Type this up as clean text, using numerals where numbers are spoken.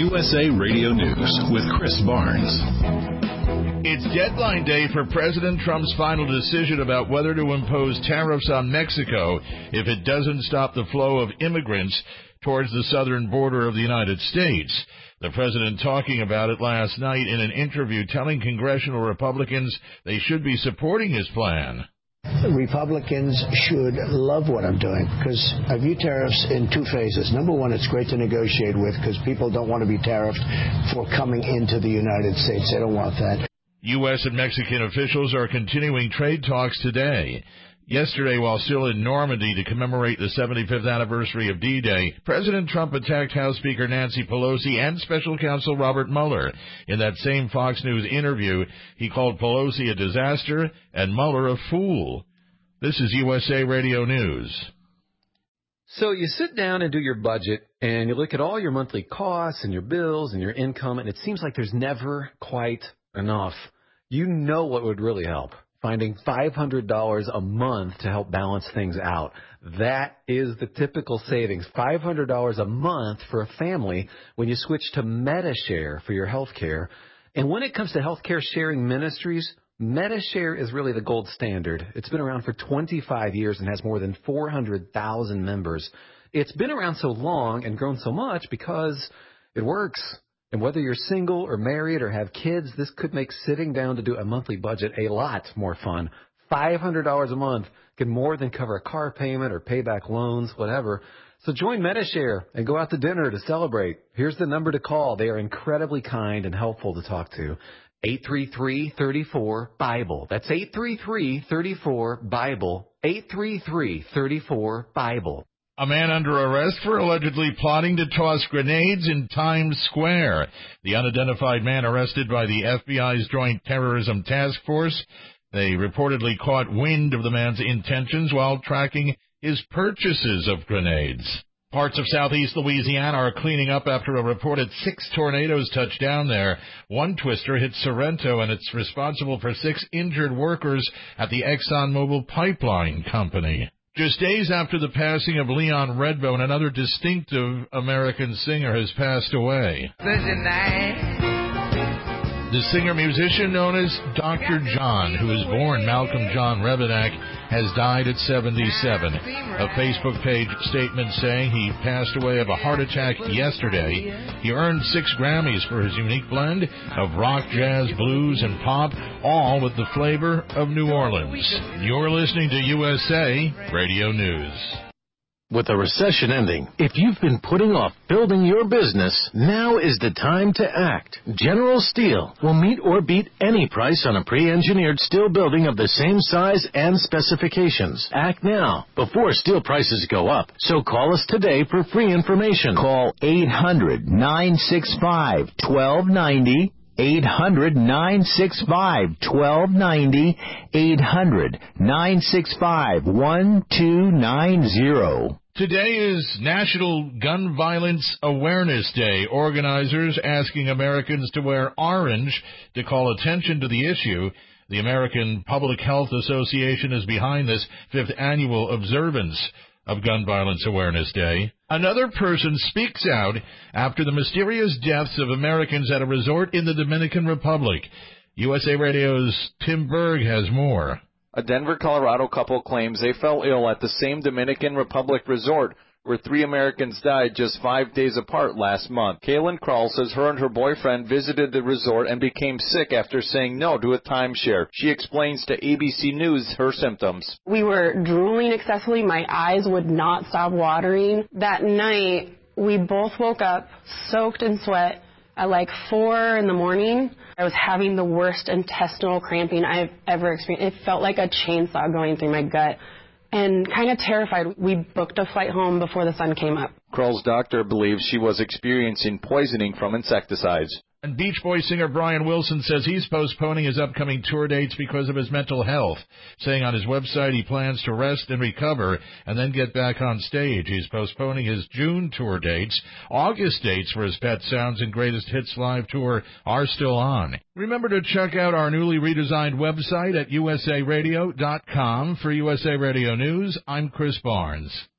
USA Radio News with Chris Barnes. It's deadline day for President Trump's final decision about whether to impose tariffs on Mexico if it doesn't stop the flow of immigrants towards the southern border of the United States. The president talking about it last night in an interview, telling congressional Republicans they should be supporting his plan. Republicans should love what I'm doing because I view tariffs in two phases. Number one, it's great to negotiate with because people don't want to be tariffed for coming into the United States. They don't want that. U.S. and Mexican officials are continuing trade talks today. Yesterday, while still in Normandy to commemorate the 75th anniversary of D-Day, President Trump attacked House Speaker Nancy Pelosi and Special Counsel Robert Mueller. In that same Fox News interview, he called Pelosi a disaster and Mueller a fool. This is USA Radio News. So you sit down and do your budget, and you look at all your monthly costs and your bills and your income, and it seems like there's never quite enough. You know what would really help. Finding $500 a month to help balance things out. That is the typical savings. $500 a month for a family when you switch to Medi-Share for your health care. And when it comes to healthcare sharing ministries, Medi-Share is really the gold standard. It's been around for 25 years and has more than 400,000 members. It's been around so long and grown so much because it works. And whether you're single or married or have kids, this could make sitting down to do a monthly budget a lot more fun. $500 a month can more than cover a car payment or pay back loans, whatever. So join Medi-Share and go out to dinner to celebrate. Here's the number to call. They are incredibly kind and helpful to talk to. 833-34-BIBLE. That's 833-34-BIBLE. 833-34-BIBLE. A man under arrest for allegedly plotting to toss grenades in Times Square. The unidentified man arrested by the FBI's Joint Terrorism Task Force. They reportedly caught wind of the man's intentions while tracking his purchases of grenades. Parts of southeast Louisiana are cleaning up after a reported 6 tornadoes touched down there. One twister hit Sorrento, and it's responsible for 6 injured workers at the ExxonMobil pipeline company. Just days after the passing of Leon Redbone, another distinctive American singer has passed away. The singer-musician known as Dr. John, who was born Malcolm John Rebenak, has died at 77. A Facebook page statement saying he passed away of a heart attack yesterday. He earned 6 Grammys for his unique blend of rock, jazz, blues, and pop, all with the flavor of New Orleans. You're listening to USA Radio News. With the recession ending, if you've been putting off building your business, now is the time to act. General Steel will meet or beat any price on a pre-engineered steel building of the same size and specifications. Act now, before steel prices go up. So call us today for free information. Call 800-965-1290. 800-965-1290, 800-965-1290. Today is National Gun Violence Awareness Day. Organizers asking Americans to wear orange to call attention to the issue. The American Public Health Association is behind this 5th annual observance of Gun Violence Awareness Day. Another person speaks out after the mysterious deaths of Americans at a resort in the Dominican Republic. USA Radio's Tim Berg has more. A Denver, Colorado couple claims they fell ill at the same Dominican Republic resort where 3 Americans died just 5 days apart last month. Kaylin Krull says her and her boyfriend visited the resort and became sick after saying no to a timeshare. She explains to ABC News her symptoms. We were drooling excessively. My eyes would not stop watering. That night, we both woke up soaked in sweat at like 4 in the morning. I was having the worst intestinal cramping I've ever experienced. It felt like a chainsaw going through my gut. And kind of terrified, we booked a flight home before the sun came up. Krull's doctor believes she was experiencing poisoning from insecticides. And Beach Boys singer Brian Wilson says he's postponing his upcoming tour dates because of his mental health, saying on his website he plans to rest and recover and then get back on stage. He's postponing his June tour dates. August dates for his Pet Sounds and Greatest Hits live tour are still on. Remember to check out our newly redesigned website at usaradio.com. For USA Radio News, I'm Chris Barnes.